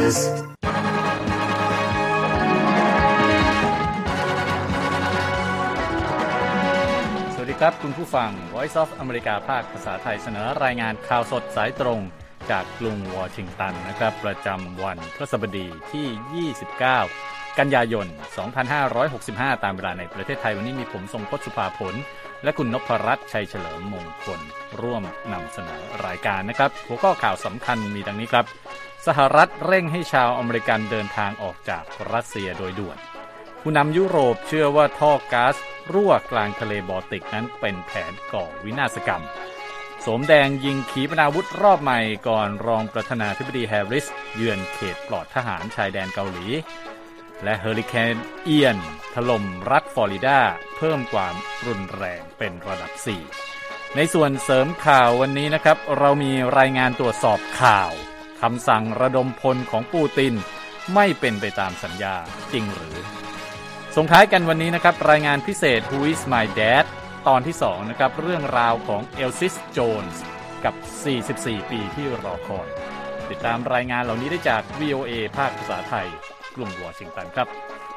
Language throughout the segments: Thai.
Voicesสวัสดีครับคุณผู้ฟัง Voice of America ภาคภาษาไทยเสนอรายงานข่าวสดสายตรงจากกรุงวอชิงตันนะครับประจำวันพฤหัสบดีที่29กันยายน2565ตามเวลาในประเทศไทยวันนี้มีผมทรงพจน์สุภาผลและคุณนพรัตน์ชัยเฉลิมมงคลร่วมนำเสนอรายการนะครับหัวข้อข่าวสำคัญมีดังนี้ครับสหรัฐเร่งให้ชาวอเมริกันเดินทางออกจากรัสเซียโดยด่วนผู้นำยุโรปเชื่อว่าท่อก๊าซรั่วกลางทะเลบอลติกนั้นเป็นแผนก่อวินาศกรรมโสมแดงยิงขีปนาวุธรอบใหม่ก่อนรองประธานาธิบดีแฮร์ริสเยือนเขตปลอดทหารชายแดนเกาหลีและเฮอริเคนเอียนถล่มรัฐฟลอริดาเพิ่มความรุนแรงเป็นระดับ 4 ในส่วนเสริมข่าววันนี้นะครับเรามีรายงานตรวจสอบข่าวคำสั่งระดมพลของปูตินไม่เป็นไปตามสัญญาจริงหรือส่งท้ายกันวันนี้นะครับรายงานพิเศษ Who is my dad ตอนที่2นะครับเรื่องราวของเอลซิสโจนส์กับ44ปีที่รอคอยติดตามรายงานเหล่านี้ได้จาก VOA ภาคภาษาไทยกรุงวอชิงตันครับ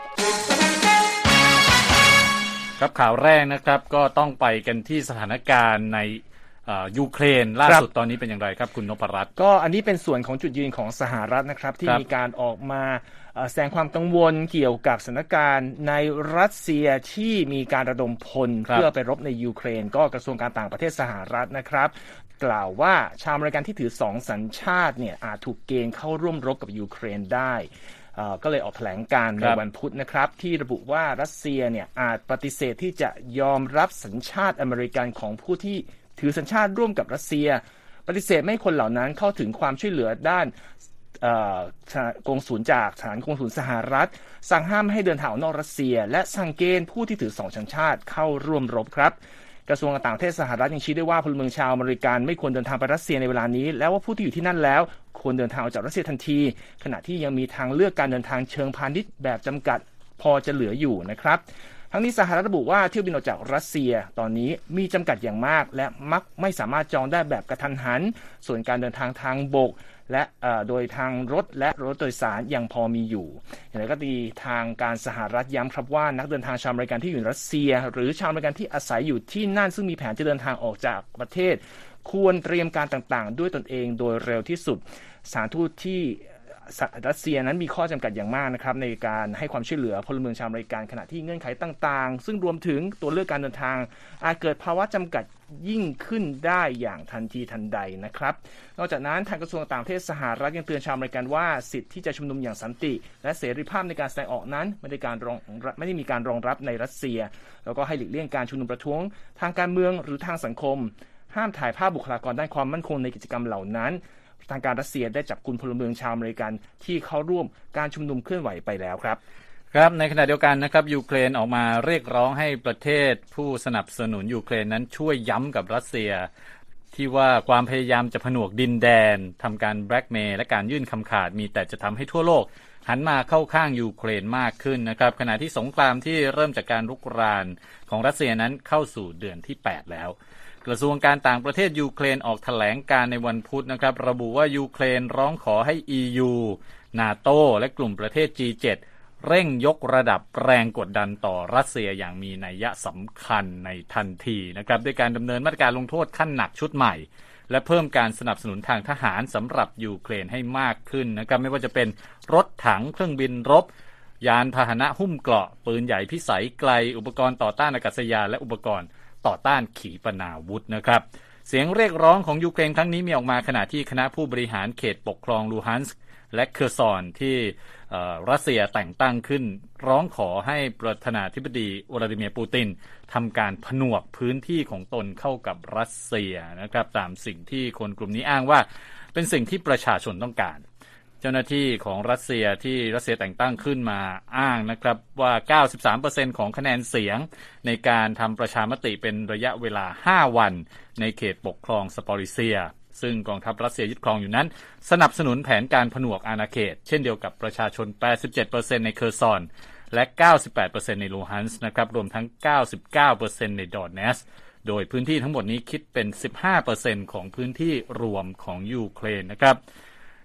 ครับข่าวแรกนะครับก็ต้องไปกันที่สถานการณ์ในยูเครนล่าสุดตอนนี้เป็นอย่างไรครับคุณนพรัตน์ก็อันนี้เป็นส่วนของจุดยืนของสหรัฐนะครับที่มีการออกมาแสดงความกังวลเกี่ยวกับสถานการณ์ในรัสเซียที่มีการระดมพลเพื่อไปรบในยูเครนก็กระทรวงการต่างประเทศสหรัฐนะครับกล่าวว่าชาวอเมริกันที่ถือ2สัญชาติเนี่ยอาจถูกเกณฑ์เข้าร่วมรบกับยูเครนได้ก็เลยออกแถลงการณ์ในวันพุธนะครับที่ระบุว่ารัสเซียเนี่ยอาจปฏิเสธที่จะยอมรับสัญชาติอเมริกันของผู้ที่ถือสัญชาติร่วมกับรัสเซียปฏิเสธไม่ให้คนเหล่านั้นเข้าถึงความช่วยเหลือด้านกงสุลจากสถานกงสุลสหรัฐสั่งห้ามให้เดินทางออกนอกรัสเซียและสั่งเกณฑ์ผู้ที่ถือ2สัญชาติเข้าร่วมรบครับกระทรวงต่างประเทศสหรัฐยังชี้ด้วยว่าพลเมืองชาวอเมริกันไม่ควรเดินทางไปรัสเซียในเวลานี้แล้วว่าผู้ที่อยู่ที่นั่นแล้วควรเดินทางออกจากรัสเซียทันทีขณะที่ยังมีทางเลือกการเดินทางเชิงพาณิชย์แบบจำกัดพอจะเหลืออยู่นะครับทั้งนี้สหรัฐระบุว่าเที่ยวบินออกจากรัสเซียตอนนี้มีจำกัดอย่างมากและมักไม่สามารถจองได้แบบกระทันหันส่วนการเดินทางทางบกและโดยทางรถและรถโดยสารยังพอมีอยู่อย่างไรก็ดีทางการสหรัฐย้ำครับว่านักเดินทางชาวอเมริกันที่อยู่ในรัสเซียหรือชาวอเมริกันที่อาศัยอยู่ที่นั่นซึ่งมีแผนจะเดินทางออกจากประเทศควรเตรียมการต่างๆด้วยตนเองโดยเร็วที่สุดสถานทูตที่รัสเซียนั้นมีข้อจำกัดอย่างมากนะครับในการให้ความช่วยเหลือพลเมืองชาวอเมริกันขณะที่เงื่อนไขต่างๆซึ่งรวมถึงตัวเลือกการเดินทางอาจเกิดภาวะจำกัดยิ่งขึ้นได้อย่างทันทีทันใดนะครับนอกจากนั้นทางกระทรวงต่างประเทศสหรัฐยังเตือนชาวอเมริกันว่าสิทธิที่จะชุมนุมอย่างสันติและเสรีภาพในการแสดงออกนั้นไม่ได้มีการรองรับในรัสเซียแล้วก็ให้หลีกเลี่ยงการชุมนุมประท้วงทางการเมืองหรือทางสังคมห้ามถ่ายภาพบุคลากรด้านความมั่นคงในกิจกรรมเหล่านั้นทางการรัสเซียได้จับกุมพลเมืองชาวอเมริกันที่เข้าร่วมการชุมนุมเคลื่อนไหวไปแล้วครับครับในขณะเดียวกันนะครับยูเครนออกมาเรียกร้องให้ประเทศผู้สนับสนุนยูเครนนั้นช่วยย้ำกับรัสเซียที่ว่าความพยายามจะผนวกดินแดนทำการแบล็กเมย์และการยื่นคำขาดมีแต่จะทำให้ทั่วโลกหันมาเข้าข้างยูเครนมากขึ้นนะครับขณะที่สงครามที่เริ่มจากการรุกรานของรัสเซียนั้นเข้าสู่เดือนที่8แล้วกระทรวงการต่างประเทศยูเครนออกแถลงการในวันพุธนะครับระบุว่ายูเครนร้องขอให้ EU NATO และกลุ่มประเทศ G7 เร่งยกระดับแรงกดดันต่อรัสเซียอย่างมีนัยสำคัญในทันทีนะครับด้วยการดำเนินมาตรการลงโทษขั้นหนักชุดใหม่และเพิ่มการสนับสนุนทางทหารสำหรับยูเครนให้มากขึ้นนะครับไม่ว่าจะเป็นรถถังเครื่องบินรบยานพาหนะหุ้มเกราะปืนใหญ่พิสัยไกลอุปกรณ์ต่อต้านอากาศยานและอุปกรณ์ต่อต้านขีปนาวุธนะครับเสียงเรียกร้องของยูเครนครั้งนี้มีออกมาขณะที่คณะผู้บริหารเขตปกครองลูฮันส์และเคอร์ซอนที่รัสเซียแต่งตั้งขึ้นร้องขอให้ประธานาธิบดีวลาดิเมียร์ปูตินทำการผนวกพื้นที่ของตนเข้ากับรัสเซียนะครับตามสิ่งที่คนกลุ่มนี้อ้างว่าเป็นสิ่งที่ประชาชนต้องการเจ้าหน้าที่ของรัสเซียที่รัสเซียแต่งตั้งขึ้นมาอ้างนะครับว่า 93% ของคะแนนเสียงในการทำประชามติเป็นระยะเวลา5วันในเขตปกครองซาปอริเซียซึ่งกองทัพรัสเซียยึดครองอยู่นั้นสนับสนุนแผนการผนวกอาณาเขตเช่นเดียวกับประชาชน 87% ในเคอร์ซอนและ 98% ในลูฮันส์นะครับรวมทั้ง 99% ในดอนเนสโดยพื้นที่ทั้งหมดนี้คิดเป็น 15% ของพื้นที่รวมของยูเครนนะครับ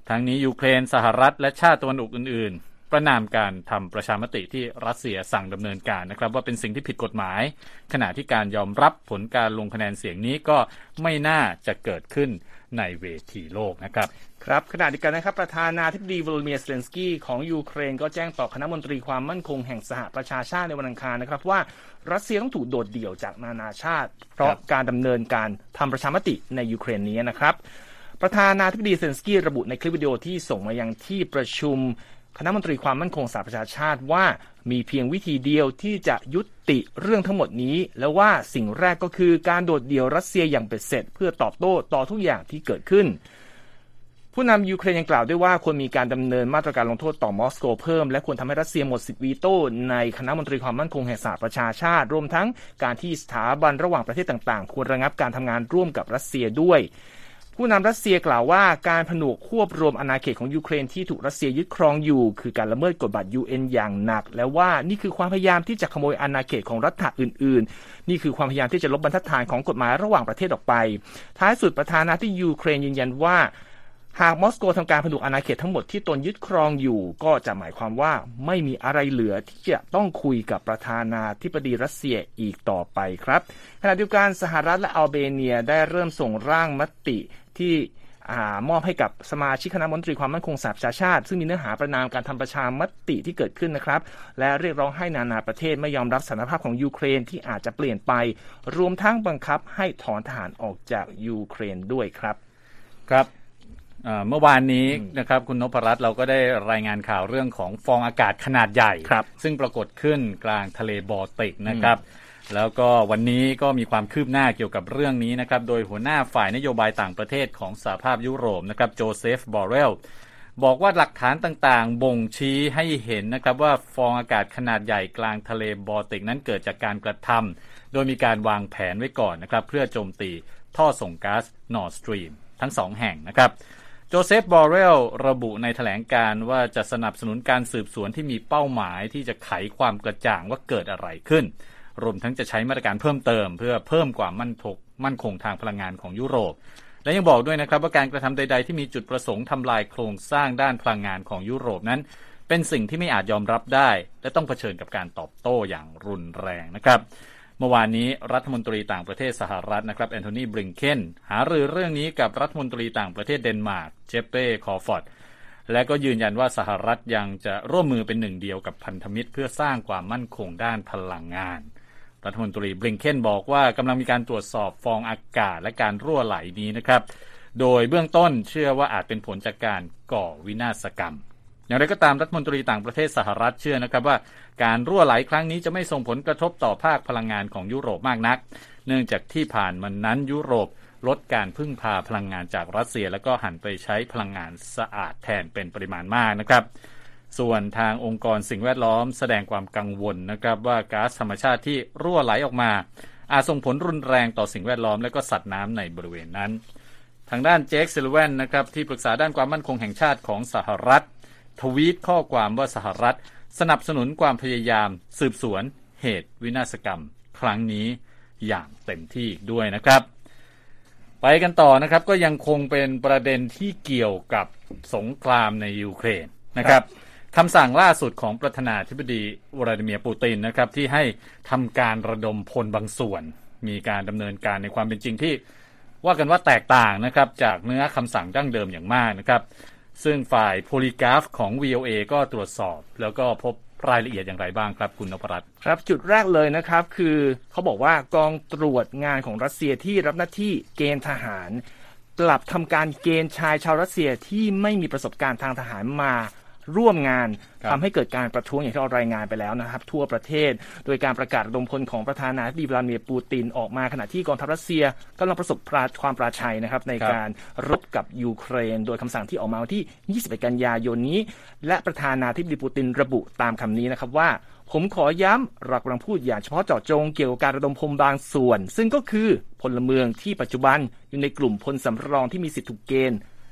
ทั้งนี้ยูเครนสหรัฐและชาติตะวันออกอื่นๆประณามการทำประชามติที่รัสเซียสั่งดำเนินการนะครับว่าเป็นสิ่งที่ผิดกฎหมายขณะที่การยอมรับผลการลงคะแนนเสียงนี้ก็ไม่น่าจะเกิดขึ้นในเวทีโลกนะครับครับขณะเดียวกันนะครับประธานาธิบดีวโลดิเมียร์ เซเลนสกี้ของยูเครนก็แจ้งต่อคณะมนตรีความมั่นคงแห่งสหประชาชาติในวันอังคารนะครับว่ารัสเซียต้องถูกโดดเดี่ยวจากนานาชาติเพราะการดำเนินการทำประชามติในยูเครนนี้นะครับประธานาธิบดีเซเลนสกี้ระบุในคลิปวิดีโอที่ส่งมายังที่ประชุมคณะมนตรีความมั่นคงสหประชาชาติว่ามีเพียงวิธีเดียวที่จะยุติเรื่องทั้งหมดนี้และว่าสิ่งแรกก็คือการโดดเดี่ยวรัสเซียอย่างเบ็ดเสร็จเพื่อตอบโต้ต่อทุกอย่างที่เกิดขึ้นผู้นำยูเครนยังกล่าวด้วยว่าควรมีการดำเนินมาตรการลงโทษต่อมอสโกเพิ่มและควรทำให้รัสเซียหมดสิทธิวีโต้ในคณะมนตรีความมั่นคงแห่งสหประชาชาติรวมทั้งการที่สถาบันระหว่างประเทศต่างๆควรระงับการทำงานร่วมกับรัสเซียด้วยผู้นำรัสเซียกล่าวว่าการผนวกควบรวมอาณาเขตของยูเครนที่ถูกรัสเซียยึดครองอยู่คือการละเมิดกฎบัตร UN อย่างหนักและว่านี่คือความพยายามที่จะขโมยอาณาเขตของรัฐอื่นๆนี่คือความพยายามที่จะลบบรรทัดฐานของกฎหมายระหว่างประเทศออกไปท้ายสุดประธานาธิบดียูเครนยืนยันว่าหากมอสโกทำการผนวกอาณาเขตทั้งหมดที่ตนยึดครองอยู่ก็จะหมายความว่าไม่มีอะไรเหลือที่จะต้องคุยกับประธานาธิบดีรัสเซียอีกต่อไปครับขณะเดียวกันสหรัฐและอัลเบเนียได้เริ่มส่งร่างมติที่มอบให้กับสมาชิกคณะมนตรีความมั่นคงสหประชาชาติซึ่งมีเนื้อหาประนามการทำประชามติที่เกิดขึ้นนะครับและเรียกร้องให้นานาประเทศไม่ยอมรับสถานภาพของยูเครนที่อาจจะเปลี่ยนไปรวมทั้งบังคับให้ถอนทหารออกจากยูเครนด้วยครับครับเมื่อวานนี้นะครับคุณนพรัตน์เราก็ได้รายงานข่าวเรื่องของฟองอากาศขนาดใหญ่ซึ่งปรากฏขึ้นกลางทะเลบอลติกนะครับแล้วก็วันนี้ก็มีความคืบหน้าเกี่ยวกับเรื่องนี้นะครับโดยหัวหน้าฝ่ายนโยบายต่างประเทศของสหภาพยุโรปนะครับโจเซฟบอเรลบอกว่าหลักฐานต่างๆบ่งชี้ให้เห็นนะครับว่าฟองอากาศขนาดใหญ่กลางทะเลบอลติกนั้นเกิดจากการกระทำโดยมีการวางแผนไว้ก่อนนะครับเพื่อโจมตีท่อส่งก๊าซ Nord Stream ทั้ง2แห่งนะครับโจเซฟบอเรลระบุในแถลงการณ์ว่าจะสนับสนุนการสืบสวนที่มีเป้าหมายที่จะไขความกระจ่างว่าเกิดอะไรขึ้นรวมทั้งจะใช้มาตรการเพิ่มเติมเพื่อเพิ่มความมั่นคงทางพลังงานของยุโรปและยังบอกด้วยนะครับว่าการกระทำใดๆที่มีจุดประสงค์ทำลายโครงสร้างด้านพลังงานของยุโรปนั้นเป็นสิ่งที่ไม่อาจยอมรับได้และต้องเผชิญกับการตอบโต้อย่างรุนแรงนะครับเมื่อวานนี้รัฐมนตรีต่างประเทศสหรัฐนะครับแอนโทนี บลิงเคนหารือเรื่องนี้กับรัฐมนตรีต่างประเทศเดนมาร์กเจเป้ คอฟอร์ดและก็ยืนยันว่าสหรัฐยังจะร่วมมือเป็นหนึ่งเดียวกับพันธมิตรเพื่อสร้างความมั่นคงด้านพลังงานรัฐมนตรีบลิงเคนบอกว่ากำลังมีการตรวจสอบฟองอากาศและการรั่วไหลนี้นะครับโดยเบื้องต้นเชื่อว่าอาจเป็นผลจากการก่อวินาศกรรมอย่างไรก็ตามรัฐมนตรีต่างประเทศสหรัฐเชื่อนะครับว่าการรั่วไหลครั้งนี้จะไม่ส่งผลกระทบต่อภาคพลังงานของยุโรปมากนักเนื่องจากที่ผ่านมานั้นยุโรปลดการพึ่งพาพลังงานจากรัสเซียแล้วก็หันไปใช้พลังงานสะอาดแทนเป็นปริมาณมากนะครับส่วนทางองค์กรสิ่งแวดล้อมแสดงความกังวลนะครับว่าก๊าซธรรมชาติที่รั่วไหลออกมาอาจส่งผลรุนแรงต่อสิ่งแวดล้อมและก็สัตว์น้ำในบริเวณนั้นทางด้านเจค ซิลเวนนะครับที่ปรึกษาด้านความมั่นคงแห่งชาติของสหรัฐทวีตข้อความว่าสหรัฐสนับสนุนความพยายามสืบสวนเหตุวินาศกรรมครั้งนี้อย่างเต็มที่ด้วยนะครับไปกันต่อนะครับก็ยังคงเป็นประเด็นที่เกี่ยวกับสงครามในยูเครนนะครับคำสั่งล่าสุดของประธานาธิบดีวลาดิเมียร์ปูตินนะครับที่ให้ทำการระดมพลบางส่วนมีการดำเนินการในความเป็นจริงที่ว่ากันว่าแตกต่างนะครับจากเนื้อคำสั่งดั้งเดิมอย่างมากนะครับซึ่งฝ่ายโพลีกราฟของ VOA ก็ตรวจสอบแล้วก็พบรายละเอียดอย่างไรบ้างครับคุณนพรัตน์ครับจุดแรกเลยนะครับคือเขาบอกว่ากองตรวจงานของรัสเซียที่รับหน้าที่เกณฑ์ทหารกลับทำการเกณฑ์ชายชาวรัสเซียที่ไม่มีประสบการณ์ทางทหารมาร่วมงานทำให้เกิดการประท้วงอย่างที่เรารายงานไปแล้วนะครับทั่วประเทศโดยการประกาศระดมพลของประธานาธิบดีวลาดิเมียร์ปูตินออกมาขณะที่กองทัพรัสเซียกำลังประสบความปราชัยนะครับในการรบกับยูเครนโดยคำสั่งที่ออกมาวันที่21กันยายนนี้และประธานาธิบดีปูตินระบุตามคำนี้นะครับว่าผมขอย้ำเรากำลังพูดอย่างเฉพาะเจาะจงเกี่ยวกับการระดมพลบางส่วนซึ่งก็คือพลเมืองที่ปัจจุบันอยู่ในกลุ่มพลสำรองที่มีสิทธิถูกเกณฑ์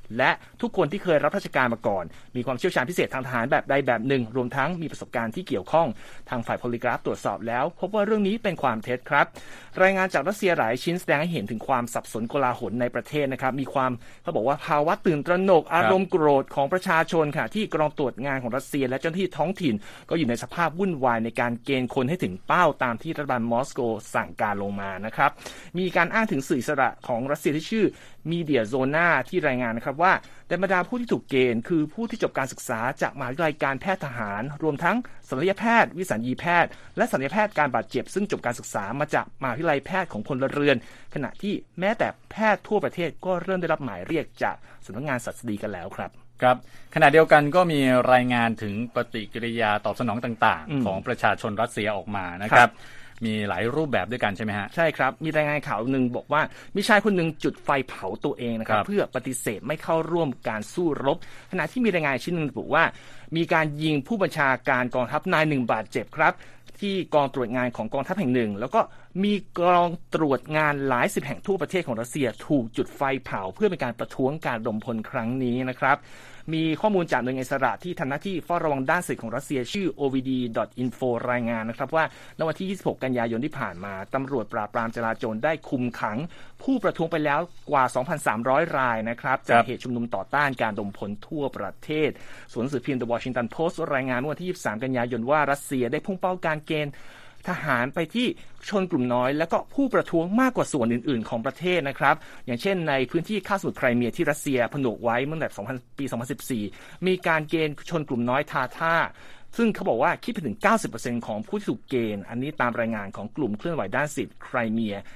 และทุกคนที่เคยรับราชการมาก่อนมีความเชี่ยวชาญพิเศษทางทหารแบบใดแบบหนึ่งรวมทั้งมีประสบการณ์ที่เกี่ยวข้องทางฝ่ายโพลีกราฟตรวจสอบแล้วพบว่าเรื่องนี้เป็นความเท็จครับรายงานจากรัสเซียหลายชิ้นแสดงให้เห็นถึงความสับสนโกลาหลในประเทศนะครับมีความเขาบอกว่าภาวะตื่นตระหนกอารมณ์โกรธของประชาชนค่ะที่กองตรวจงานของรัสเซียและเจ้าหน้าที่ท้องถิ่นก็อยู่ในสภาพวุ่นวายในการเกณฑ์คนให้ถึงเป้าตามที่รัฐบาลมอสโกสั่งการลงมานะครับมีการอ้างถึงสื่ออิสระของรัสเซียที่ชื่อมีเดียโซนาที่รายงานนะครับว่าในบรรดาผู้ที่ถูกเกณฑ์คือผู้ที่จบการศึกษาจากมหาวิทยาลัยการแพทย์ทหารรวมทั้งศัลยแพทย์วิสัญญีแพทย์และศัลยแพทย์การบาดเจ็บซึ่งจบการศึกษามาจากมหาวิทยาลัยแพทย์ของพลเรือนขณะที่แม้แต่แพทย์ทั่วประเทศก็เริ่มได้รับหมายเรียกจากสำนักงานศัสดีกันแล้วครับครับขณะเดียวกันก็มีรายงานถึงปฏิกิริยาตอบสนองต่างๆของประชาชนรัสเซียออกมานะครับมีหลายรูปแบบด้วยกันใช่ไหมฮะใช่ครับมีรายงานข่าวหนึ่งบอกว่ามีชายคนหนึ่งจุดไฟเผาตัวเองนะครับเพื่อปฏิเสธไม่เข้าร่วมการสู้รบขณะที่มีรายงานชิ้นหนึ่งบอกว่ามีการยิงผู้บัญชาการกองทัพนายหนึ่งบาดเจ็บครับที่กองตรวจงานของกองทัพแห่งหนึ่งแล้วก็มีกองตรวจงานหลายสิบแห่งทั่วประเทศของรัสเซียถูกจุดไฟเผาเพื่อเป็นการประท้วงการระดมพลครั้งนี้นะครับมีข้อมูลจากหน่วยงานอิสระที่ทำหน้าที่เฝ้าระวังด้านสิทธิของรัสเซียชื่อ ovd.info รายงานนะครับว่าในวันที่26กันยายนที่ผ่านมาตำรวจปราบปรามจลาจลได้คุมขังผู้ประท้วงไปแล้วกว่า 2,300 รายนะครับจากเหตุชุมนุมต่อต้านการระดมพลทั่วประเทศส่วนหนังสือพิมพ์ The Washington Post รายงานเมื่อวันที่23กันยายนว่ารัสเซียได้พุ่งเป้าการเกณฑ์ทหารไปที่ชนกลุ่มน้อยและก็ผู้ประท้วงมากกว่าส่วนอื่นๆของประเทศนะครับอย่างเช่นในพื้นที่คาบสมุทรไครเมียที่รัสเซียผนวกไว้เมื่อปี 2014 มีการเกณฑ์ชนกลุ่มน้อยทาท่าซึ่งเขาบอกว่าคิดไปถึง 90% ของผู้ที่ถูกเกณฑ์อันนี้ตามรายงานของกลุ่มเคลื่อนไหวด้านสิทธิไครเมีย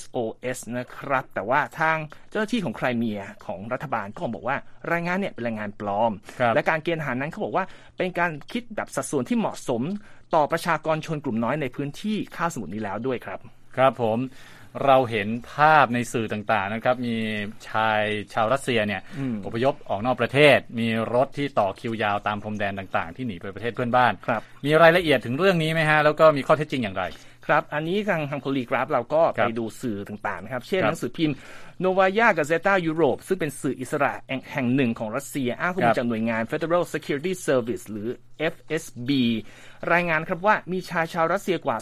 SOS นะครับแต่ว่าทางเจ้าหน้าที่ของไครเมียของรัฐบาลก็บอกว่ารายงานเนี่ยเป็นรายงานปลอมและการเกณฑ์ทหารนั้นเขาบอกว่าเป็นการคิดแบบสัดส่วนที่เหมาะสมต่อประชากรชนกลุ่มน้อยในพื้นที่คาบสมุทรนี้แล้วด้วยครับครับผมเราเห็นภาพในสื่อต่างๆนะครับมีชายชาวรัสเซียเนี่ยอพยพออกนอกประเทศมีรถที่ต่อคิวยาวตามพรมแดนต่างๆที่หนีไปประเทศเพื่อนบ้านมีรายละเอียดถึงเรื่องนี้ไหมฮะแล้วก็มีข้อเท็จจริงอย่างไรครับอันนี้ทางโพลีกราฟเราก็ไปดูสื่อต่างๆนะครับเช่นหนังสือพิมพ์ Novaya Gazeta Europe ซึ่งเป็นสื่ออิสระแห่งหนึ่งของรัสเซียอ้างข้อมูลจากหน่วยงาน Federal Security Service หรือ FSB รายงานครับว่ามีชายชาวรัสเซียกว่า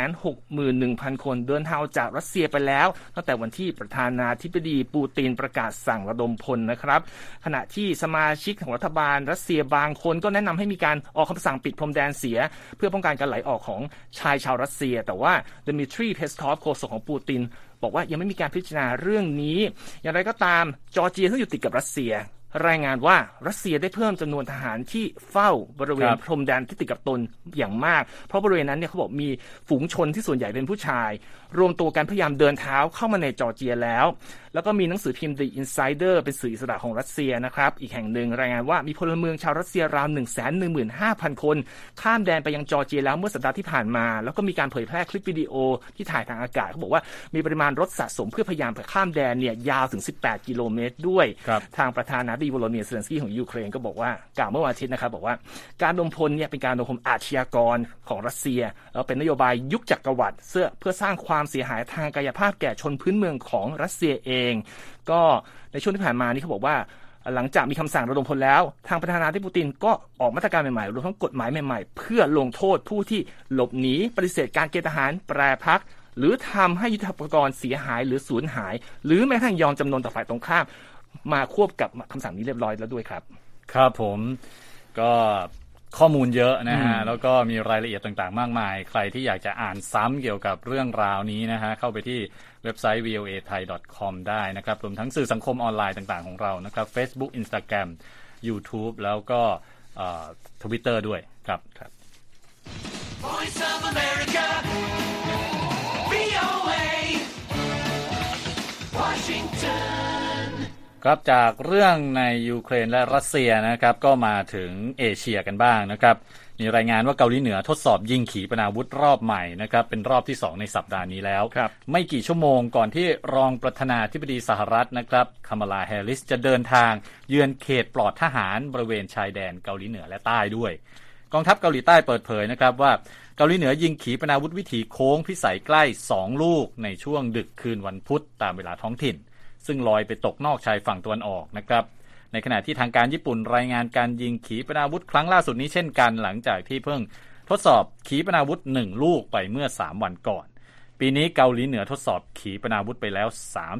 261,000 คนเดินทางจากรัสเซียไปแล้วตั้งแต่วันที่ประธานาธิบดีปูตินประกาศสั่งระดมพลนะครับขณะที่สมาชิกของรัฐบาลรัสเซียบางคนก็แนะนำให้มีการออกคำสั่งปิดพรมแดนเสียเพื่อป้องกันการไหลออกของชายชาวรัสเซียแต่ว่าดิมิทรี เพสคอฟโฆษกของปูตินบอกว่ายังไม่มีการพิจารณาเรื่องนี้อย่างไรก็ตามจอร์เจียซึ่งอยู่ติดกับรัสเซียรายงานว่ารัสเซียได้เพิ่มจำนวนทหารที่เฝ้าบริเวณพรมแดนที่ติดกับตนอย่างมากเพราะบริเวณนั้นเนี่ยเขาบอกมีฝูงชนที่ส่วนใหญ่เป็นผู้ชายรวมตัวกันพยายามเดินเท้าเข้ามาในจอร์เจียแล้วก็มีหนังสือพิมพ์ The Insider เป็นสื่ออิสระของรัสเซียนะครับอีกแห่งหนึ่งรายงานว่ามีพลเมืองชาวรัสเซียราว 115,000 คนข้ามแดนไปยังจอร์เจียแล้วเมื่อสัปดาห์ที่ผ่านมาแล้วก็มีการเผยแพร่คลิปวิดีโอที่ถ่ายทางอากาศเขาบอกว่ามีปริมาณรถสะสมเพื่อพยายามข้ามแดนเนี่ยยาวถึง18กิโลเมตรด้วยทางประธานาธิบดีโวโลดิเมียร์ เซเลนสกี้ของยูเครนก็บอกว่ากล่าวเมื่อวันอาทิตย์นะครับบอกว่าการระดมพลเนี่ยเป็นการระดมพลอาชญากรของรัสเซียแล้วเป็นนโยบายยุคจักรวรรดิเพื่อสร้างความเสียหายทางกายภาพแก่ชนพื้นเมืองของรัสเซียเองก็ในช่วงที่ผ่านมานี่เขาบอกว่าหลังจากมีคำสั่งระดมพลแล้วทางประธานาธิบดีปูตินก็ออกมาตรการใหม่ๆรวมทั้งกฎหมายใหม่ๆเพื่อลงโทษผู้ที่หลบหนีปฏิเสธการเกณฑ์ทหารแปรพักหรือทำให้ยุทโธปกรณ์เสียหายหรือสูญหายหรือแม้กระทั่งยอมจำนนต่อฝ่ายตรงข้ามมาควบกับคำสั่งนี้เรียบร้อยแล้วด้วยครับครับผมก็ข้อมูลเยอะนะฮะแล้วก็มีรายละเอียดต่างๆมากมายใครที่อยากจะอ่านซ้ำเกี่ยวกับเรื่องราวนี้นะฮะเข้าไปที่เว็บไซต์ voathai.com ได้นะครับรวมทั้งสื่อสังคมออนไลน์ต่างๆของเรานะครับ Facebook Instagram YouTube แล้วก็Twitter ด้วยครับVoice of America VOA Washingtonครับจากเรื่องในยูเครนและรัสเซียนะครับก็มาถึงเอเชียกันบ้างนะครับมีรายงานว่าเกาหลีเหนือทดสอบยิงขีปนาวุธรอบใหม่นะครับเป็นรอบที่2ในสัปดาห์นี้แล้วไม่กี่ชั่วโมงก่อนที่รองประธานาธิบดีสหรัฐนะครับคามาลาแฮร์ริสจะเดินทางเยือนเขตปลอดทหารบริเวณชายแดนเกาหลีเหนือและใต้ด้วยกองทัพเกาหลีใต้เปิดเผยนะครับว่าเกาหลีเหนือยิงขีปนาวุธวิถีโค้งพิสัยใกล้2ลูกในช่วงดึกคืนวันพุธตามเวลาท้องถิ่นซึ่งลอยไปตกนอกชายฝั่งตะวันออกนะครับในขณะที่ทางการญี่ปุ่นรายงานการยิงขีปนาวุธครั้งล่าสุดนี้เช่นกันหลังจากที่เพิ่งทดสอบขีปนาวุธ1ลูกไปเมื่อ3วันก่อนปีนี้เกาหลีเหนือทดสอบขีปนาวุธไปแล้ว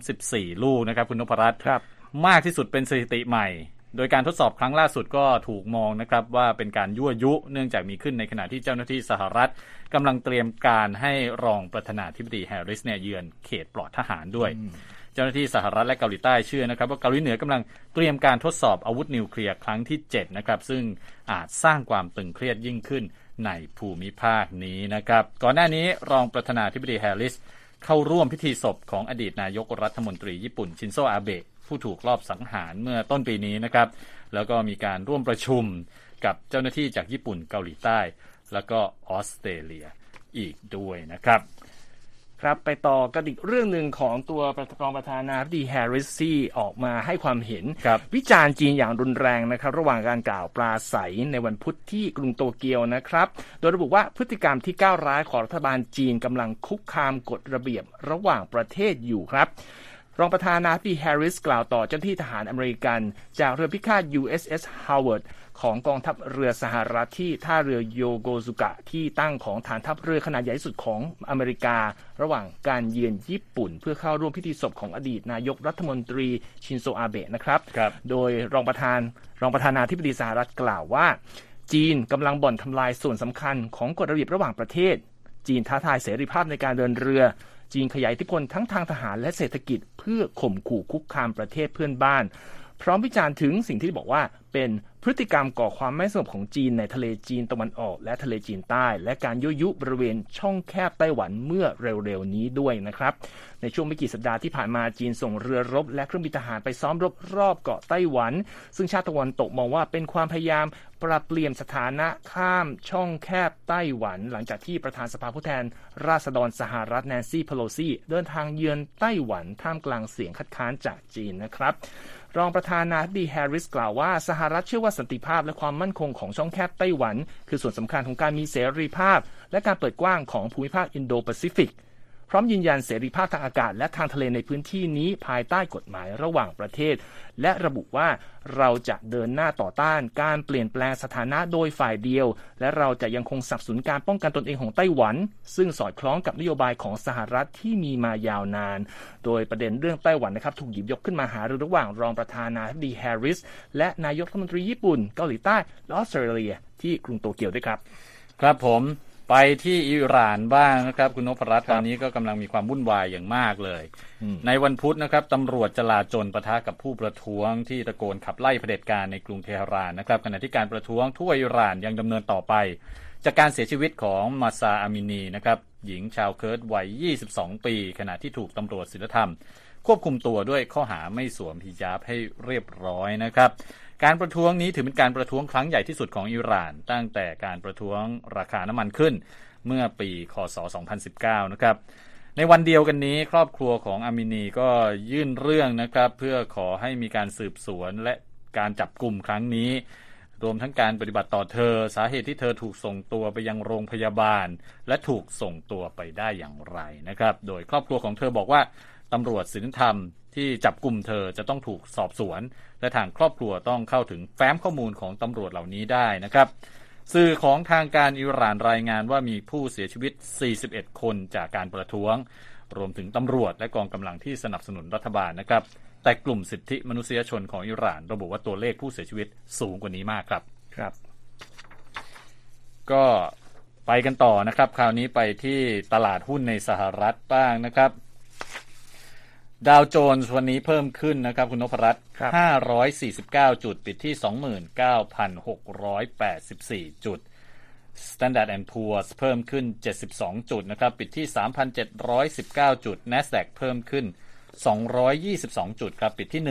34ลูกนะครับคุณนพรัตน์มากที่สุดเป็นสถิติใหม่โดยการทดสอบครั้งล่าสุดก็ถูกมองนะครับว่าเป็นการยั่วยุเนื่องจากมีขึ้นในขณะที่เจ้าหน้าที่สหรัฐกำลังเตรียมการให้รองประธานาธิบดีแฮร์ริสเนี่ยเยือนเขตปลอดทหารด้วยเจ้าหน้าที่สหรัฐและเกาหลีใต้เชื่อนะครับว่าเกาหลีเหนือกำลังเตรียมการทดสอบอาวุธนิวเคลียร์ครั้งที่7นะครับซึ่งอาจสร้างความตึงเครียดยิ่งขึ้นในภูมิภาคนี้นะครับก่อนหน้านี้รองประธานาธิบดีแฮร์ริสเข้าร่วมพิธีศพของอดีตนายกรัฐมนตรีญี่ปุ่นชินโซอาเบะผู้ถูกลอบสังหารเมื่อต้นปีนี้นะครับแล้วก็มีการร่วมประชุมกับเจ้าหน้าที่จากญี่ปุ่นเกาหลีใต้แล้วก็ออสเตรเลียอีกด้วยนะครับครับไปต่อกันอีกเรื่องหนึ่งของตัวรองประธานาธิบดีแฮร์ริสที่ออกมาให้ความเห็นวิจารณ์จีนอย่างรุนแรงนะครับระหว่างการกล่าวปราศัยในวันพุธที่กรุงโตเกียวนะครับโดยระบุว่าพฤติกรรมที่ก้าวร้ายของรัฐบาลจีนกำลังคุกคามกฎระเบียบระหว่างประเทศอยู่ครับรองประธานาธิบดีแฮร์ริสกล่าวต่อเจ้าหน้าที่ทหารอเมริกันจากเรือพิฆาต USS Howard ของกองทัพเรือสหรัฐที่ท่าเรือโยโกซุกะที่ตั้งของฐานทัพเรือขนาดใหญ่ที่สุดของอเมริการะหว่างการเยือนญี่ปุ่นเพื่อเข้าร่วมพิธีศพของอดีตนายกรัฐมนตรีชินโซอาเบะนะครับโดยรองประธานาธิบดีสหรัฐกล่าวว่าจีนกำลังบ่อนทำลายส่วนสำคัญของกฎระเบียบระหว่างประเทศจีนท้าทายเสรีภาพในการเดินเรือจีนขยายอิทธิพลทั้งทางทหารและเศรษฐกิจเพื่อข่มขู่คุกคามประเทศเพื่อนบ้านพร้อมวิจารณ์ถึงสิ่งที่บอกว่าเป็นพฤติกรรมก่อความไม่สงบของจีนในทะเลจีนตะวันออกและทะเลจีนใต้และการยั่วยุบริเวณช่องแคบไต้หวันเมื่อเร็วๆนี้ด้วยนะครับในช่วงไม่กี่สัปดาห์ที่ผ่านมาจีนส่งเรือรบและเครื่องบินทหารไปซ้อมรบรอบเกาะไต้หวันซึ่งชาติตะวันตกมองว่าเป็นความพยายามปรับเปลี่ยนสถานะข้ามช่องแคบไต้หวันหลังจากที่ประธานสภาผู้แทนราษฎรสหรัฐแนนซี่เพโลซีเดินทางเยือนไต้หวันท่ามกลางเสียงคัดค้านจากจีนนะครับรองประธานาธิบดีแฮร์ริสกล่าวว่าสหรัฐเชื่อว่าสันติภาพและความมั่นคงของช่องแคบไต้หวันคือส่วนสำคัญของการมีเสรีภาพและการเปิดกว้างของภูมิภาคอินโดแปซิฟิกพร้อมยืนยันเสรีภาพทางอากาศและทางทะเลในพื้นที่นี้ภายใต้กฎหมายระหว่างประเทศและระบุว่าเราจะเดินหน้าต่อต้านการเปลี่ยนแปลงสถานะโดยฝ่ายเดียวและเราจะยังคงสนับสนุนการป้องกันตนเองของไต้หวันซึ่งสอดคล้องกับนโยบายของสหรัฐที่มีมายาวนานโดยประเด็นเรื่องไต้หวันนะครับถูกหยิบยกขึ้นมาหารือระหว่างรองประธานาธิบดีแฮร์ริสและนายกรัฐมนตรีญี่ปุ่นเกาหลีใต้และออสเตรเลียที่กรุงโตเกียวด้วยครับครับผมไปที่อิหร่านบ้างนะครับคุณนพรัตน์ตอนนี้ก็กำลังมีความวุ่นวายอย่างมากเลยในวันพุธนะครับตำรวจจลาจลปะทะกับผู้ประท้วงที่ตะโกนขับไล่เผด็จการในกรุงเทหะรานนะครับขณะที่การประท้วงทั่วอิหร่านยังดำเนินต่อไปจากการเสียชีวิตของมาซาอามินีนะครับหญิงชาวเคิร์ดวัย22ปีขณะที่ถูกตำรวจศีลธรรมควบคุมตัวด้วยข้อหาไม่สวมฮิญาบให้เรียบร้อยนะครับการประท้วงนี้ถือเป็นการประท้วงครั้งใหญ่ที่สุดของอิหร่านตั้งแต่การประท้วงราคาน้ำมันขึ้นเมื่อปีคศ2019นะครับในวันเดียวกันนี้ครอบครัวของอามินีก็ยื่นเรื่องนะครับเพื่อขอให้มีการสืบสวนและการจับกุมครั้งนี้รวมทั้งการปฏิบัติต่อเธอสาเหตุที่เธอถูกส่งตัวไปยังโรงพยาบาลและถูกส่งตัวไปได้อย่างไรนะครับโดยครอบครัวของเธอบอกว่าตำรวจศีลธรรมที่จับกุมเธอจะต้องถูกสอบสวนและทางครอบครัวต้องเข้าถึงแฟ้มข้อมูลของตำรวจเหล่านี้ได้นะครับสื่อของทางการอิหร่านรายงานว่ามีผู้เสียชีวิต41คนจากการประท้วงรวมถึงตำรวจและกองกำลังที่สนับสนุนรัฐบาลนะครับแต่กลุ่มสิทธิมนุษยชนของอิหร่านระบุว่าตัวเลขผู้เสียชีวิตสูงกว่านี้มากครับครับก็ไปกันต่อนะครับคราวนี้ไปที่ตลาดหุ้นในสหรัฐบ้างนะครับดาวโจนส์วันนี้เพิ่มขึ้นนะครับคุณนพรัตน์549จุดปิดที่ 29,684 จุด Standard & Poor's เพิ่มขึ้น72จุดนะครับปิดที่ 3,719 จุด NASDAQ เพิ่มขึ้น222จุดครับปิดที่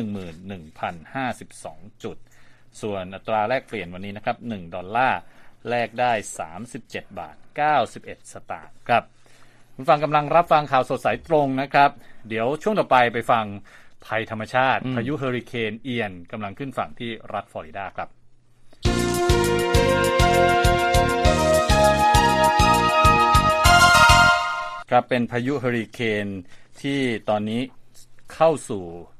11,052 จุดส่วนอัตราแลกเปลี่ยนวันนี้นะครับ1ดอลลาร์แลกได้37บาท91สตางค์ครับคุณฟังกำลังรับฟังข่าวสดสายตรงนะครับเดี๋ยวช่วงต่อไปฟังภัยธรรมชาติพายุเฮอริเคนเอียนกำลังขึ้นฝั่งที่รัฐฟลอริดาครับครับเป็นพายุเฮอริเคนที่ตอนนี้เข้าสู่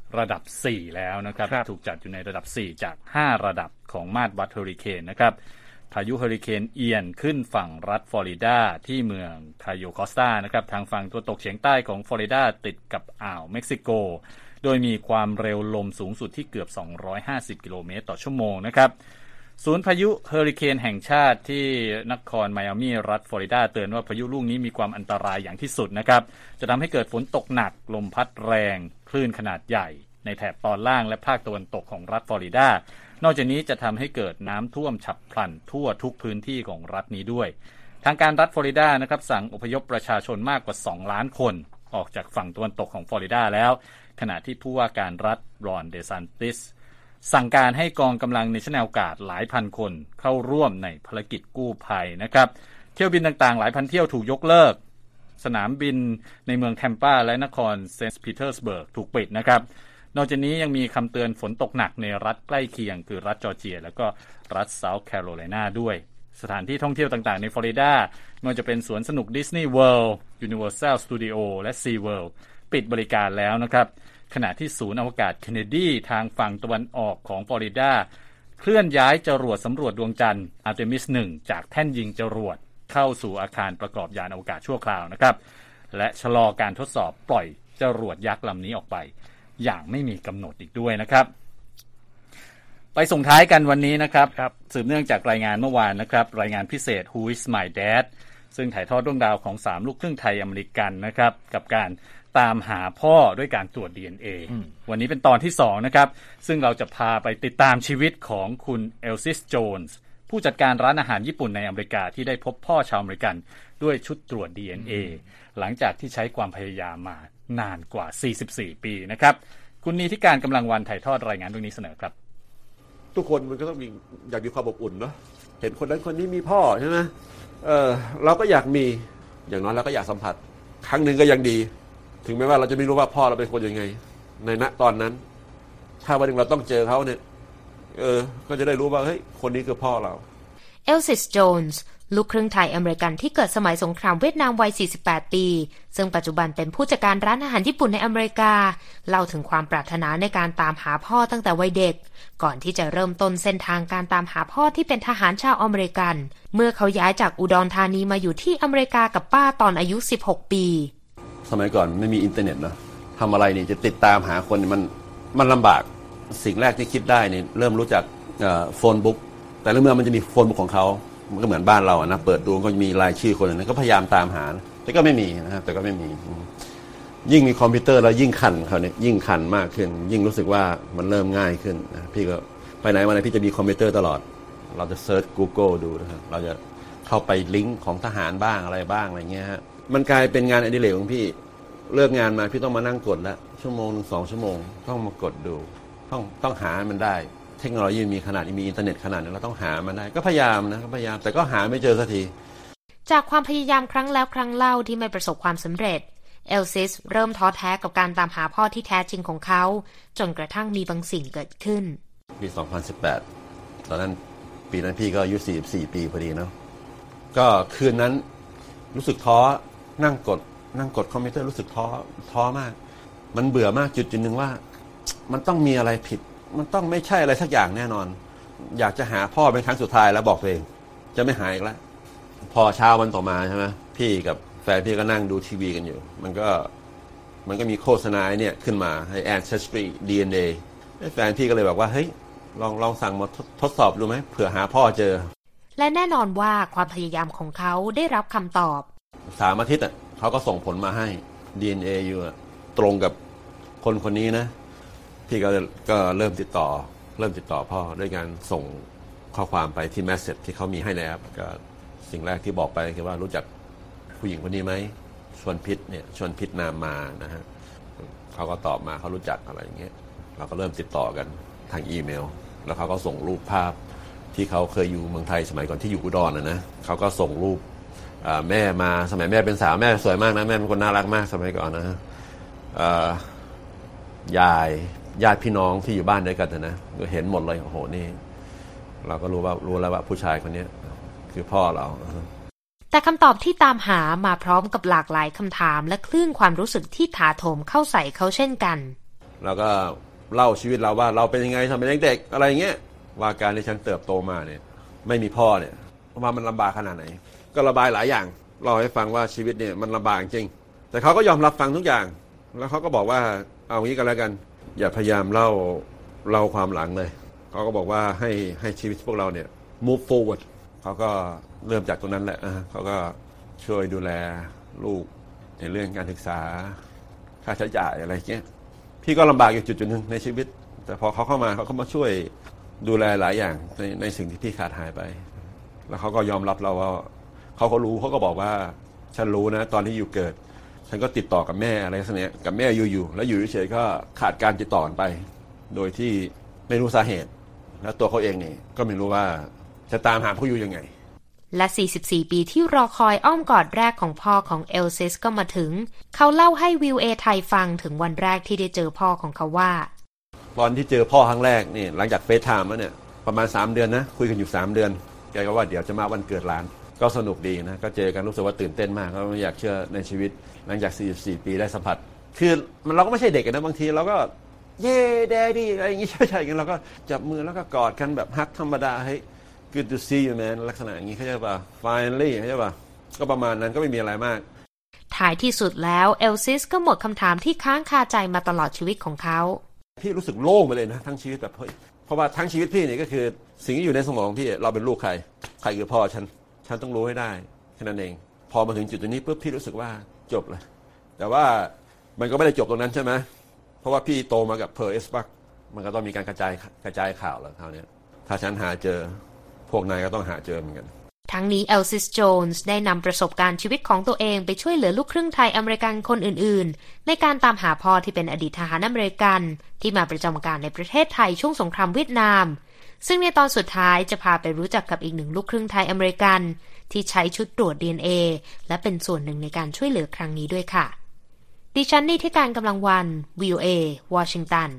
ระดับ4แล้วนะครับถูกจัดอยู่ในระดับ4จาก5ระดับของมาตรวัดเฮอริเคนนะครับพายุเฮอริเคนเอียนขึ้นฝั่งรัฐฟลอริดาที่เมืองคาโยคอสตานะครับทางฝั่งตะวันตกเฉียงใต้ของฟลอริดาติดกับอ่าวเม็กซิโกโดยมีความเร็วลมสูงสุดที่เกือบ250กิโลเมตรต่อชั่วโมงนะครับศูนย์พายุเฮอริเคนแห่งชาติที่นครไมอามี่รัฐฟลอริดาเตือนว่าพายุลูกนี้มีความอันตรายอย่างที่สุดนะครับจะทำให้เกิดฝนตกหนักลมพัดแรงคลื่นขนาดใหญ่ในแถบตอนล่างและภาคตะวันตกของรัฐฟลอริดานอกจากนี้จะทำให้เกิดน้ำท่วมฉับพลันทั่วทุกพื้นที่ของรัฐนี้ด้วยทางการรัฐฟลอริดานะครับสั่งอพยพประชาชนมากกว่า2ล้านคนออกจากฝั่งตะวันตกของฟลอริดาแล้วขณะที่ผู้ว่าการรัฐรอนเดซันติสสั่งการให้กองกำลัง National Guard หลายพันคนเข้าร่วมในภารกิจกู้ภัยนะครับเที่ยวบินต่างๆหลายพันเที่ยวถูกยกเลิกสนามบินในเมืองแทมปาและนครเซนต์ปีเตอร์สเบิร์กถูกปิดนะครับนอกจากนี้ยังมีคำเตือนฝนตกหนักในรัฐใกล้เคียงคือรัฐจอร์เจียและก็รัฐเซาท์แคโรไลนาด้วยสถานที่ท่องเที่ยวต่างๆในฟลอริดาไม่ว่าจะเป็นสวนสนุกดิสนีย์เวิลด์ Universal Studio และซีเวิลด์ปิดบริการแล้วนะครับขณะที่ศูนย์อวกาศเคนเนดีทางฝั่งตะวันออกของฟลอริดาเคลื่อนย้ายจรวดสำรวจดวงจันทร์ Artemis 1 จากแท่นยิงจรวดเข้าสู่อาคารประกอบยานอวกาศชั่วคราวนะครับและชะลอการทดสอบปล่อยจรวดยักษ์ลำนี้ออกไปอย่างไม่มีกำหนดอีกด้วยนะครับไปส่งท้ายกันวันนี้นะครับสืบเนื่องจากรายงานเมื่อวานนะครับรายงานพิเศษ Who is my dad ซึ่งถ่ายทอดเรื่องราวของ3ลูกครึ่งไทยอเมริกันนะครับกับการตามหาพ่อด้วยการตรวจ DNA วันนี้เป็นตอนที่2นะครับซึ่งเราจะพาไปติดตามชีวิตของคุณเอลซิสโจนส์ผู้จัดการร้านอาหารญี่ปุ่นในอเมริกาที่ได้พบพ่อชาวอเมริกันด้วยชุดตรวจ DNA หลังจากที่ใช้ความพยายามมานานกว่า44ปีนะครับคุณนีธิการกำลังวันถ่ายทอดรายงานเรื่องนี้เสนอครับทุกคนมันก็ต้องมีอยากมีความอบอุ่นเนาะเห็นคนนั้นคนนี้มีพ่อใช่ไหมเราก็อยากมีอย่างน้อยเราก็อยากสัมผัสครั้งหนึ่งก็ยังดีถึงแม้ว่าเราจะไม่รู้ว่าพ่อเราเป็นคนยังไงในณตอนนั้นถ้าวันหนึ่งเราต้องเจอเขาเนี่ยก็จะได้รู้ว่าเฮ้ยคนนี้คือพ่อเราเอลซิสโจนส์ลูกครึ่งไทยอเมริกันที่เกิดสมัยสงครามเวียดนามวัย48ปีซึ่งปัจจุบันเป็นผู้จัดการร้านอาหารญี่ปุ่นในอเมริกาเล่าถึงความปรารถนาในการตามหาพ่อตั้งแต่วัยเด็กก่อนที่จะเริ่มต้นเส้นทางการตามหาพ่อที่เป็นทหารชาวอเมริกันเมื่อเขาย้ายจากอุดรธานีมาอยู่ที่อเมริกากับป้าตอนอายุ16ปีสมัยก่อนไม่มีอินเทอร์เน็ตนะทำอะไรนี่จะติดตามหาคนมันลำบากสิ่งแรกที่คิดได้นี่เริ่มรู้จักโฟนบุ๊กแต่ละเมื่อมันจะมีโฟนบุ๊กของเขามันก็เหมือนบ้านเราอะนะเปิดดูก็มีรายชื่อคนนั้นก็พยายามตามหาแต่ก็ไม่มีนะครับแต่ก็ไม่มียิ่งมีคอมพิวเตอร์แล้วยิ่งขันเขาเนี่ยยิ่งขันมากขึ้นยิ่งรู้สึกว่ามันเริ่มง่ายขึ้นนะพี่ก็ไปไหนมาไหนพี่จะมีคอมพิวเตอร์ตลอดเราจะเซิร์ช Google ดูนะครับเราจะเข้าไปลิงก์ของทหารบ้างอะไรบ้างอะไรเงี้ยฮะมันกลายเป็นงานอดิเรกของพี่เลิกงานมาพี่ต้องมานั่งกดละชั่วโมงนึง2ชั่วโมงต้องมากดดูต้องหามันได้เทคโนโลยีมีขนาดมีอินเทอร์เน็ตขนาดนี้เราต้องหามันได้ก็พยายามนะพยายามแต่ก็หาไม่เจอสักทีจากความพยายามครั้งแล้วครั้งเล่าที่ไม่ประสบความสำเร็จเอลซิสเริ่มท้อแท้กับการตามหาพ่อที่แท้จริงของเขาจนกระทั่งมีบางสิ่งเกิดขึ้นปี2018ตอนนั้นปีนั้นพี่ก็อายุ44ปีพอดีเนาะก็คืนนั้นรู้สึกท้อนั่งกดคอมพิวเตอร์รู้สึกท้อมากมันเบื่อมากจุดนึงว่ามันต้องมีอะไรผิดมันต้องไม่ใช่อะไรสักอย่างแน่นอนอยากจะหาพ่อเป็นครั้งสุดท้ายแล้วบอกตัวเองจะไม่หาอีกแล้วพอเช้าวันต่อมาใช่ไหมพี่กับแฟนพี่ก็นั่งดูทีวีกันอยู่มันก็มีโฆษณาเนี่ยขึ้นมาให้ Ancestry DNA แฟนพี่ก็เลยบอกว่าเฮ้ยลองสั่งมาทดสอบดูไหมเผื่อหาพ่อเจอและแน่นอนว่าความพยายามของเขาได้รับคำตอบ 3 อาทิตย์เขาก็ส่งผลมาให้ DNA อยู่ตรงกับคนนี้นะพี่ก็เริ่มติดต่อพ่อด้วยการส่งข้อความไปที่ message ที่เขามีให้ในแอปก็สิ่งแรกที่บอกไปคือว่ารู้จักผู้หญิงคนนี้ไหมชวนพิษนามมานะฮะเขาก็ตอบมาเขารู้จักอะไรอย่างเงี้ยเราก็เริ่มติดต่อกันทางอีเมลแล้วเขาก็ส่งรูปภาพที่เขาเคยอยู่เมืองไทยสมัยก่อนที่อยู่อุดรนะเขาก็ส่งรูปแม่มาสมัยแม่เป็นสาวแม่สวยมากนะแม่เป็นคนน่ารักมากสมัยก่อนนะญาติพี่น้องที่อยู่บ้านด้วยกันนะเห็นหมดเลยโอ้โหนี่เราก็รู้แล้วว่าผู้ชายคนนี้คือพ่อเราแต่คำตอบที่ตามหามาพร้อมกับหลากหลายคำถามและคลื่นความรู้สึกที่ถาโถมเข้าใส่เขาเช่นกันเราก็เล่าชีวิตเราว่าเราเป็นยังไงทำเป็นเด็กอะไรเงี้ยว่าการที่ฉันเติบโตมาเนี่ยไม่มีพ่อเนี่ยว่ามันลำบากขนาดไหนก็ระบายหลายอย่างเล่าให้ฟังว่าชีวิตเนี่ยมันลำบากจริงแต่เขาก็ยอมรับฟังทุกอย่างแล้วเขาก็บอกว่าเอางี้กันแล้วกันอย่าพยายามเล่าความหลังเลยเขาก็บอกว่าให้ชีวิตพวกเราเนี่ย move forward เขาก็เริ่มจากตรงนั้นแหละเขาก็ช่วยดูแลลูกในเรื่องการศึกษาค่าใช้จ่ายอะไรเงี้ยพี่ก็ลำบากอยู่จุดๆนึงในชีวิตแต่พอเขาเข้ามาเขาก็มาช่วยดูแลหลายอย่างในสิ่งที่พี่ขาดหายไปแล้วเขาก็ยอมรับเราว่าเขาก็รู้เขาก็บอกว่าฉันรู้นะตอนที่อยู่เกิดฉันก็ติดต่อกับแม่อะไรสักอย่างกับแม่อยู่แล้วอยู่เฉยๆก็ขาดการติดต่อกันไปโดยที่ไม่รู้สาเหตุแล้วตัวเขาเองนี่ก็ไม่รู้ว่าจะตามหาผู้อยู่ยังไงและ44ปีที่รอคอยอ้อมกอดแรกของพ่อของเอลซิสก็มาถึงเขาเล่าให้วิวเอไทยฟังถึงวันแรกที่ได้เจอพ่อของเขาว่าตอนที่เจอพ่อครั้งแรกนี่หลังจากเฟซไทม์แล้วเนี่ยประมาณ3เดือนนะคุยกันอยู่3เดือนแกก็ว่าเดี๋ยวจะมาวันเกิดหลานก็สนุกดีนะก็เจอกันรู้สึกว่าตื่นเต้นมากก็ไม่อยากเชื่อในชีวิตหลังจาก44ปีได้สัมผัสคือเราก็ไม่ใช่เด็กนะบางทีเราก็เย่แดดี้อะไรอย่างงี้ใช่ๆกันเราก็จับมือแล้วก็กอดกันแบบฮักธรรมดาให้ good to see you man ลักษณะอย่างงี้เข้าใจป่ะ finally เข้าใจป่ะก็ประมาณนั้นก็ไม่มีอะไรมากท้ายที่สุดแล้วเอลซิสก็หมดคำถามที่ค้างคาใจมาตลอดชีวิตของเขาพี่รู้สึกโล่งไปเลยนะทั้งชีวิตแบบเฮ้ยเพราะว่าทั้งชีวิตพี่นี่ก็คือสิ่งที่อยู่ในสมองพี่เราเป็นลูกใครคือพ่อฉันต้องรู้ให้ได้แค่นั้นเองพอมาถึงจุดนี้ปุ๊บพี่รู้สึกว่าจบเลยแต่ว่ามันก็ไม่ได้จบตรงนั้นใช่ไหมเพราะว่าพี่โตมากับเพอร์เอสบักมันก็ต้องมีการกระจายข่าวแล้วคราวนี้ถ้าฉันหาเจอพวกนายก็ต้องหาเจอเหมือนกันทั้งนี้เอลซิสโจนส์ได้นำประสบการณ์ชีวิตของตัวเองไปช่วยเหลือลูกครึ่งไทยอเมริกันคนอื่นๆในการตามหาพ่อที่เป็นอดีตทหารอเมริกันที่มาประจำการในประเทศไทยช่วงสงครามเวียดนามซึ่งในตอนสุดท้ายจะพาไปรู้จักกับอีกหนึ่งลูกครึ่งไทยอเมริกันที่ใช้ชุดตรวจ DNA และเป็นส่วนหนึ่งในการช่วยเหลือครั้งนี้ด้วยค่ะดิฉันนิติการกำลังวัน VOA วอชิงตัน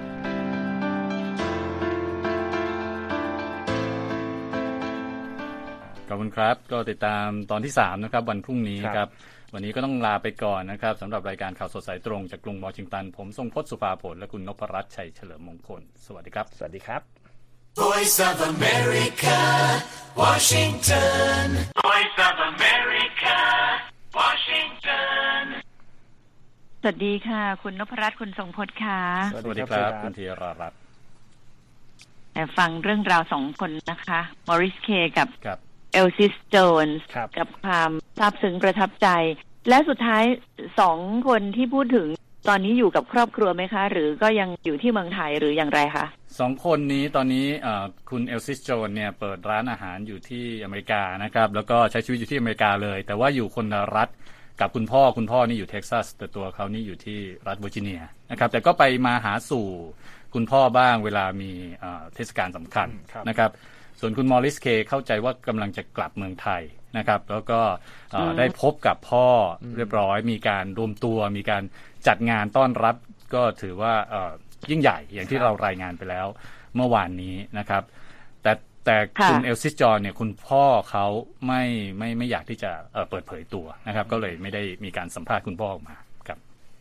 ขอบคุณครับก็ติดตามตอนที่3นะครับวันพรุ่งนี้ครับวันนี้ก็ต้องลาไปก่อนนะครับสำหรับรายการข่าวสดสายตรงจากกรุงวอชิงตันผมทรงพจน์สุภาผลและคุณนพรัตน์ชัยเฉลิมมงคลสวัสดีครับสวัสดีครับ Voice of America Washington Voice of America Washington สวัสดีค่ะคุณนพรัตน์คุณทรงพจน์ค่ะสวัสดีครับคุณธีรารัตน์ฟังเรื่องราว2คนนะคะมอริสเคกับเอลซิสโจนส์กับความซาบซึ้งประทับใจและสุดท้าย2คนที่พูดถึงตอนนี้อยู่กับครอบครัวไหมคะหรือก็ยังอยู่ที่เมืองไทยหรืออย่างไรคะ 2คนนี้ตอนนี้คุณเอลซิสโจนเนี่ยเปิดร้านอาหารอยู่ที่อเมริกานะครับแล้วก็ใช้ชีวิตอยู่ที่อเมริกาเลยแต่ว่าอยู่คนละรัฐกับคุณพ่อนี่อยู่เท็กซัสแต่ตัวเขานี่อยู่ที่รัฐเวอร์จิเนียนะครับแต่ก็ไปมาหาสู่คุณพ่อบ้างเวลามีเทศกาลสำคัญนะครับส่วนคุณมอริสเคเข้าใจว่ากำลังจะกลับเมืองไทยนะครับแล้วก็ได้พบกับพ่อเรียบร้อยมีการรวมตัวมีการจัดงานต้อนรับก็ถือว่ายิ่งใหญ่อย่างที่เรารายงานไปแล้วเมื่อวานนี้นะครับแต่คุณเอลซิสจอนเนี่ยคุณพ่อเขาไม่อยากที่จะเปิดเผยตัวนะครับก็เลยไม่ได้มีการสัมภาษณ์คุณพ่อออกมาครับ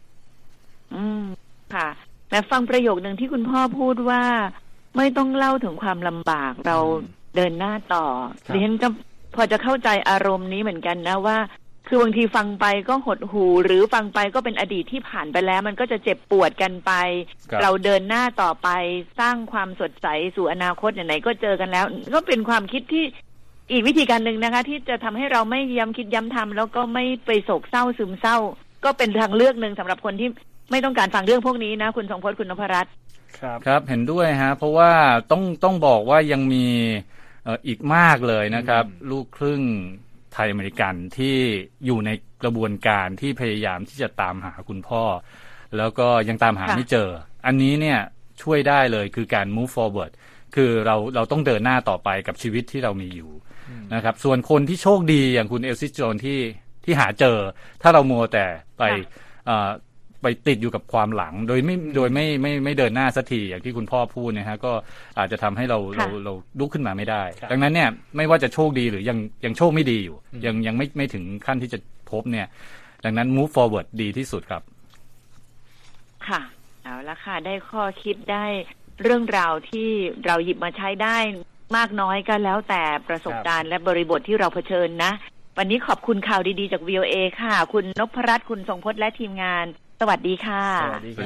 ค่ะแต่ฟังประโยคนึงที่คุณพ่อพูดว่าไม่ต้องเล่าถึงความลำบากเราเดินหน้าต่อดิฉันก็พอจะเข้าใจอารมณ์นี้เหมือนกันนะว่าคือบางทีฟังไปก็หดหู่หรือฟังไปก็เป็นอดีตที่ผ่านไปแล้วมันก็จะเจ็บปวดกันไปเราเดินหน้าต่อไปสร้างความสดใสสู่อนาคตไหนๆก็เจอกันแล้วก็เป็นความคิดที่อีกวิธีการนึงนะคะที่จะทำให้เราไม่ย้ำคิดย้ำทำแล้วก็ไม่ไปโศกเศร้าซึมเศร้าก็เป็นทางเลือกนึงสำหรับคนที่ไม่ต้องการฟังเรื่องพวกนี้นะคุณทรงพจน์คุณนพรัตน์ครับเห็นด้วยฮะเพราะว่าต้องบอกว่ายังมีอีกมากเลยนะครับลูกครึ่งไทยอเมริกันที่อยู่ในกระบวนการที่พยายามที่จะตามหาคุณพ่อแล้วก็ยังตามหาไม่เจออันนี้เนี่ยช่วยได้เลยคือการ move forward คือเราต้องเดินหน้าต่อไปกับชีวิตที่เรามีอยู่นะครับส่วนคนที่โชคดีอย่างคุณเอลซิสโจนที่หาเจอถ้าเรามัวแต่ไปติดอยู่กับความหลังโดยไม่เดินหน้าสักทีอย่างที่คุณพ่อพูดนะฮะก็อาจจะทำให้เราลุกขึ้นมาไม่ได้ดังนั้นเนี่ยไม่ว่าจะโชคดีหรือยังโชคไม่ดีอยู่ยังไม่ถึงขั้นที่จะพบเนี่ยดังนั้น move forward ดีที่สุดครับค่ะเอาแล้วค่ะได้ข้อคิดได้เรื่องราวที่เราหยิบมาใช้ได้มากน้อยก็แล้วแต่ประสบการณ์และบริบทที่เราเผชิญนะวันนี้ขอบคุณข่าวดีๆจาก VOA ค่ะคุณนพรัตน์คุณทรงพจน์และทีมงานสวัสดีค่ะ